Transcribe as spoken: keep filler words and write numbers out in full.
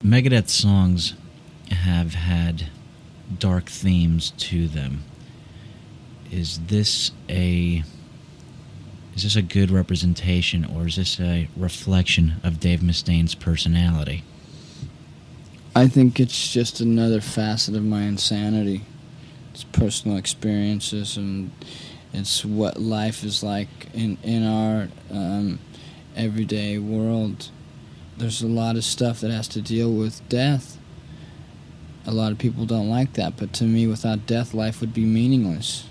Megadeth songs have had dark themes to them. Is this a is this a good representation, or is this a reflection of Dave Mustaine's personality? I think it's just another facet of my insanity. It's personal experiences, and it's what life is like in, in our um, everyday world. There's a lot of stuff that has to deal with death. A lot of people don't like that, but to me, without death, life would be meaningless.